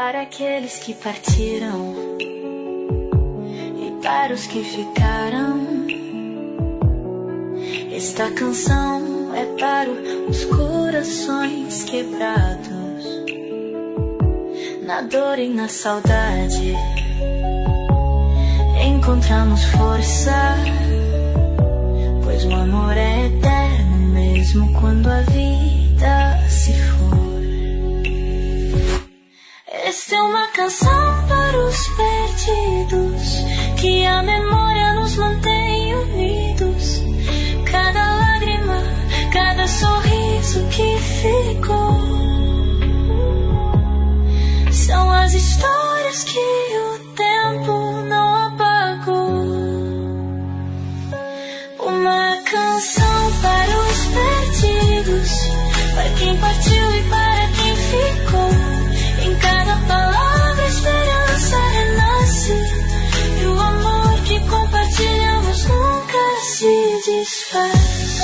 para aqueles que partiram e para os que ficaram. Esta canção é para os corações quebrados, na dor e na saudade encontramos força, pois o amor é eterno mesmo quando a vida se for. Esta é uma canção para os perdidos, que a memória nos mantém unidos. Cada lágrima, cada sorriso que ficou, são as histórias que o tempo não apagou. Uma canção para os perdidos, para quem partiu e para quem ficou. Em cada palavra a esperança renasce, e o amor que compartilhamos nunca se desfaz.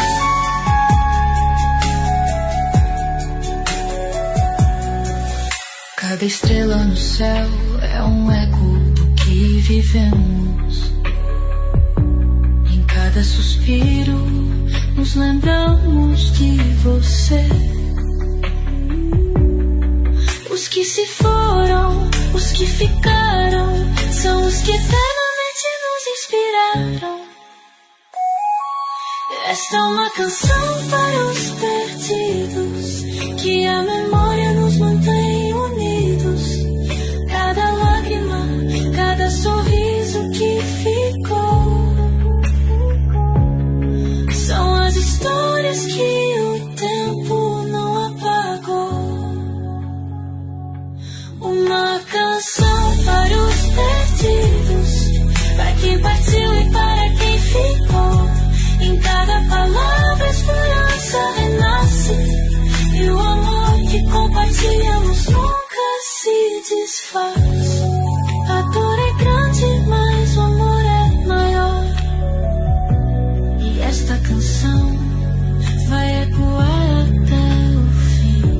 Cada estrela no céu é um eco do que vivemos. Em cada suspiro nos lembramos de você. Os que se foram, os que ficaram, são os que eternamente nos inspiraram. Esta é uma canção para os perdidos, que a memória nos mantém unidos. Cada lágrima, cada sorriso que ficou, são as histórias que o tempo não apagou. Uma canção para os perdidos, para quem partiu e para quem ficou. Em cada palavra a esperança renasce, e o amor que compartilhamos nunca se desfaz. A dor é grande, mas o amor é maior, e esta canção vai ecoar até o fim.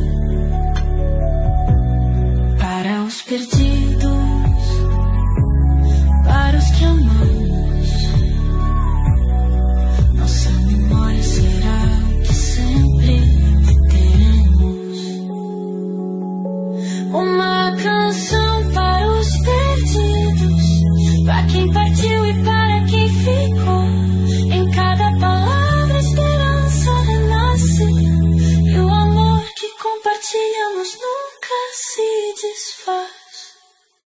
Para os perdidos, para os que amamos, nossa memória será o que sempre teremos. Uma canção